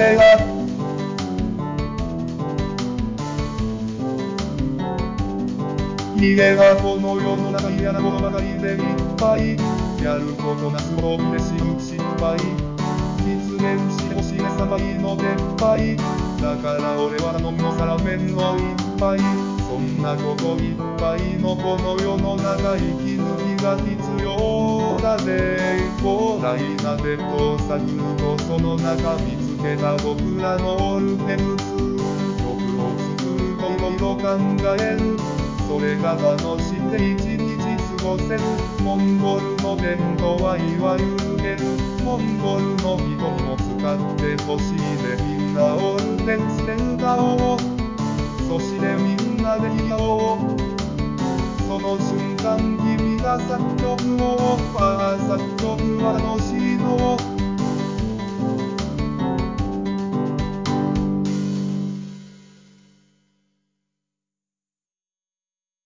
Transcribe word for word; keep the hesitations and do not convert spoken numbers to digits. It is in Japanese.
げが逃げがこの世の中嫌なものばかりでいっぱい。やることなすこと嬉しい失敗。実現してほしいねさばいの撤廃。だから俺は飲むのさラーメンの一杯。そんなこといっぱいのこの世の中息抜きが必要だぜ。広大なベッドを探るとその中見つけた僕らのオルフェンス。曲を作るといろいろ考える。それが楽しくて一日過ごせる。モンゴルのテントはいわゆるゲル。モンゴルの人にも使ってほしいね。みんなオルフェンスで歌おう。そしてみんなで言おう。その瞬間君が作曲をファー